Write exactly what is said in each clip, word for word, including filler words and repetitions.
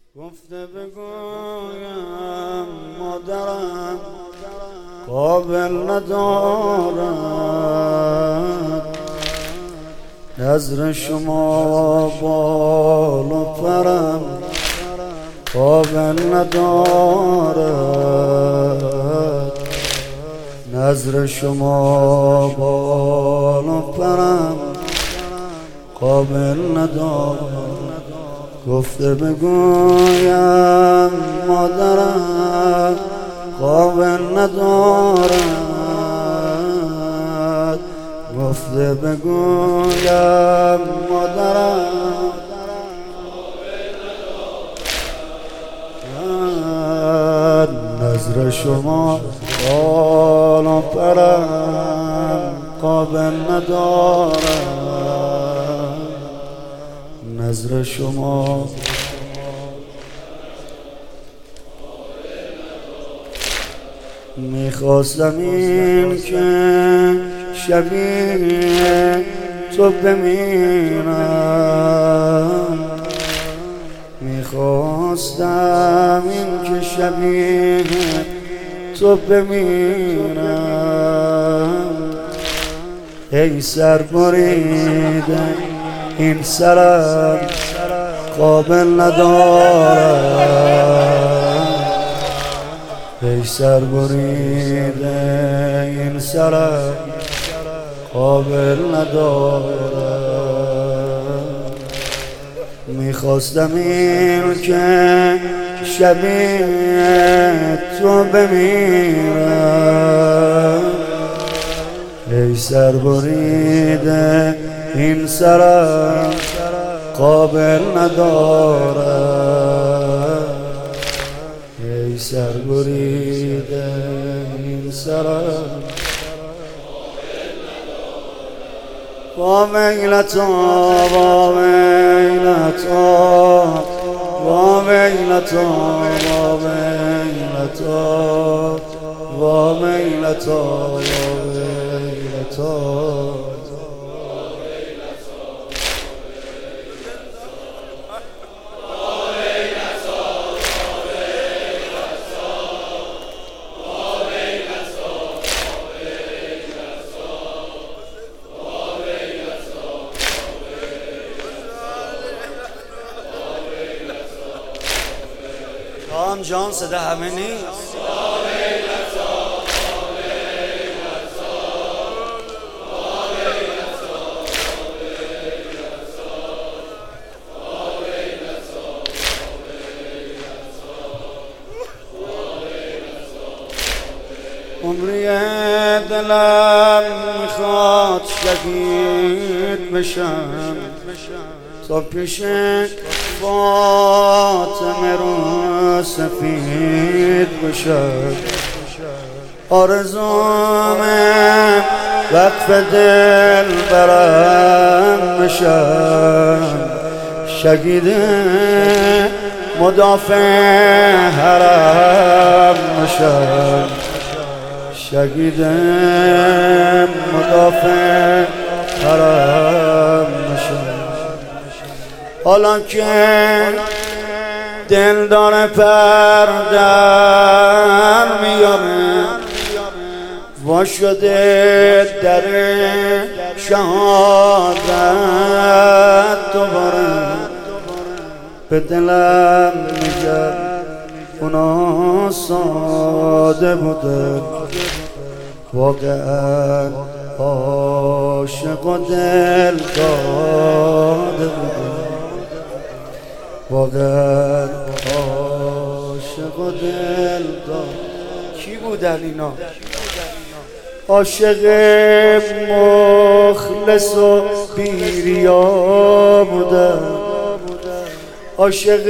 گفته بگویم مادرم قابل ندارد، نظر شما بال و پرم قابل ندارد، نظر شما بال و پرم قابل ندارد. گفته بگویم مادرم قابل ندارد، گفته بگویم مادرم نظر شما بال و پرم قابل ندارد، نظر شما میخواستم این که شبیه تو بمیرم، میخواستم این که شبیه تو بمیرم. ای سر بریده این سرم قابل ندارم، ای سر بریده این سرم قابل ندارم. میخواستم این که شبیه تو بمیرم، ای سر بریده این سرم قابل ندارد، ای سر بریده این سرم با ویلتا با ویلتا با ویلتا با ویلتا با ویلتا با ویلتا. جان جان صدا همه نیست. عمری دلم میخواد شهید بشم تا پیش فاطمه رو سفید بشم. آرزومه وقف دل برم بشم، شهید مدافع حرم بشم، شهید مدافع حرم بشم. حالا که دل داره پر در میاره، وا شده در شهادت دوباره، به دلم میگه اونا ساده بوده، واقعا عاشق و دل داده بوده، واقعا عاشق و دل داده. کی بودن اینا؟ عاشق مخلص و بیریا بودن، عاشق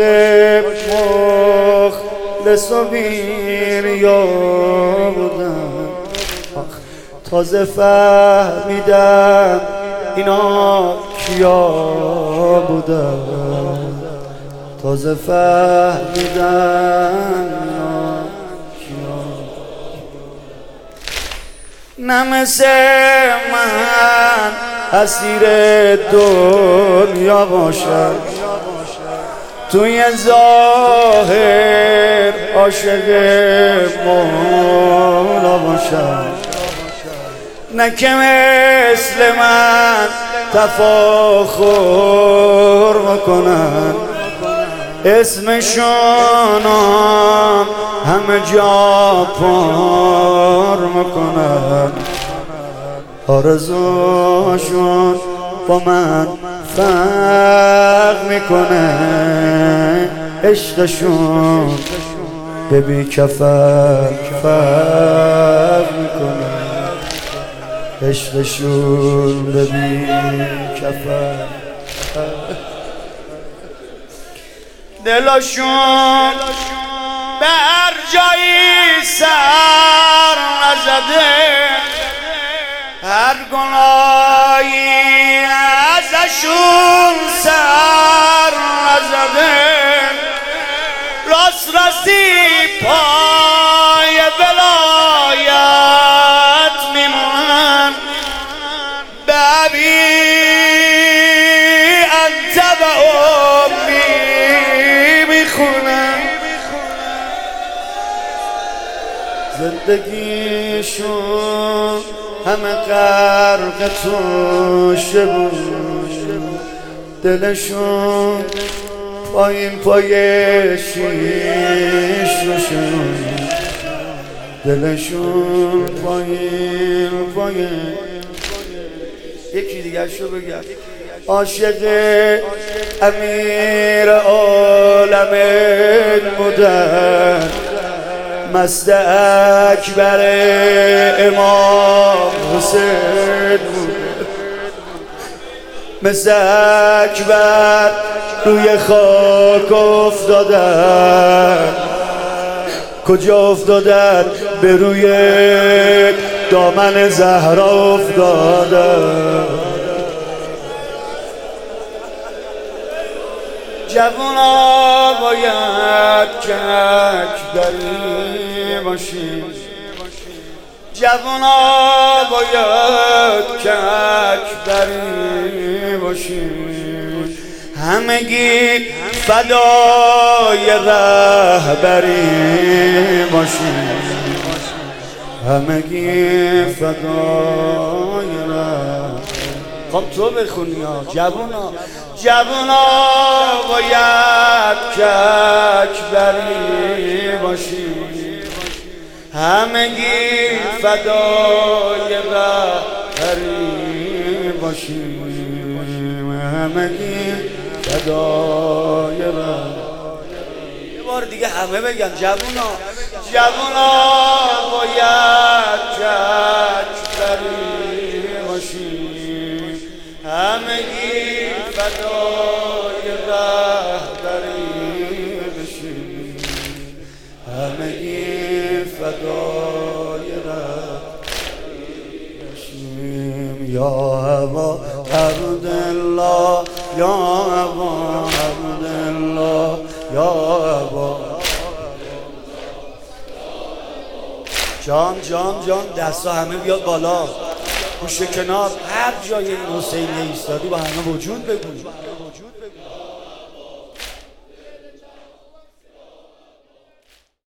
مخلص و بیریا بودن. تازه فهمیدم اینا کیا بودن، تازه فهمیدم اینا کیا. نه مثل من اسیر دنیا باشم، توی ظاهر عاشق مولا باشم، نه که مثل من تفاخر بکنن، اسمشونم همه جا پر میکنن، آرزوشون با من فرق میکنه، عشقشون به بی کفر فرق میکنه، عشقشون به بی کفر، دلشون به هر جایی سر نزده، هر گناهی ازشون سر نزده، راست راستی پای ولایت میمونن، ببی انت و امی میخونن، زندگیشون همه غرق توشه بود، دلشون پایین پای شیش روشون، دلشون پایین پایین. یکی دیگر شو بگم، عاشق امیر عالم بودن، مست اکبر امام حسین بود، مثل اکبر روی خاک افتادن، کجا افتادن؟ به روی دامن زهرا افتادن. جوونا باید که اکبری باشیم، جوونا باید که اکبری باشیم، همگی فدای رهبری باشیم، همگی فدای رهبری. خب تو بخونی ها جوونا، جوونا باید که اکبری باشیم، همگی فدای رهبری باشیم، همگی فدای رهبری. یه بار دیگه همه بگن جوونا، جوونا باید که اکبری باشیم، همگی فدای رهبری بشیم، همگی فدای رهبری بشیم. یا ابا عبدالله، یا ابا عبدالله، یا ابا جان جان جان. دستا همه بیاد بالا، گوشه کنار، هر جای این حسین ایستادی با همه وجود بگو.